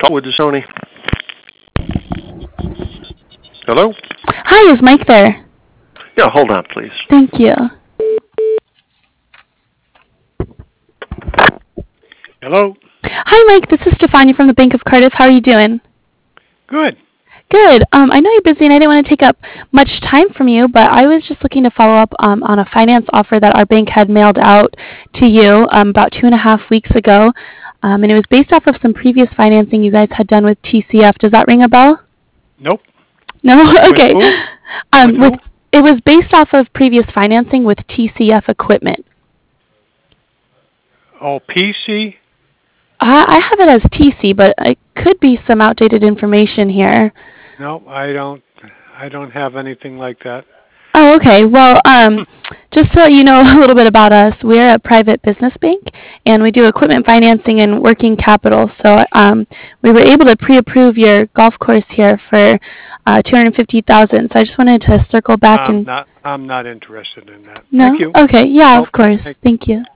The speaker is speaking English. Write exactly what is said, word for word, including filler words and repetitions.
With the Sony. Hello? Hi, is Mike there? Yeah, hold on, please. Thank you. Hello? Hi, Mike. This is Stefania from the Bank of Cardiff. How are you doing? Good. Good. Um, I know you're busy, and I didn't want to take up much time from you, but I was just looking to follow up um, on a finance offer that our bank had mailed out to you um, about two and a half weeks ago, um, and it was based off of some previous financing you guys had done with T C F. Does that ring a bell? Nope. No? Okay. With who? Um, With with who? It was based off of previous financing with T C F equipment. Oh, P C? I I have it as T C, but it could be some outdated information here. No, I don't. I don't have anything like that. Oh, okay. Well, um, just to let you know a little bit about us, we're a private business bank, and we do equipment financing and working capital. So um, we were able to pre-approve your golf course here for uh, two hundred fifty thousand dollars. So I just wanted to circle back I'm and. not. I'm not interested in that. No? Thank you. Okay. Yeah, Nope. of course. Thank Thank you.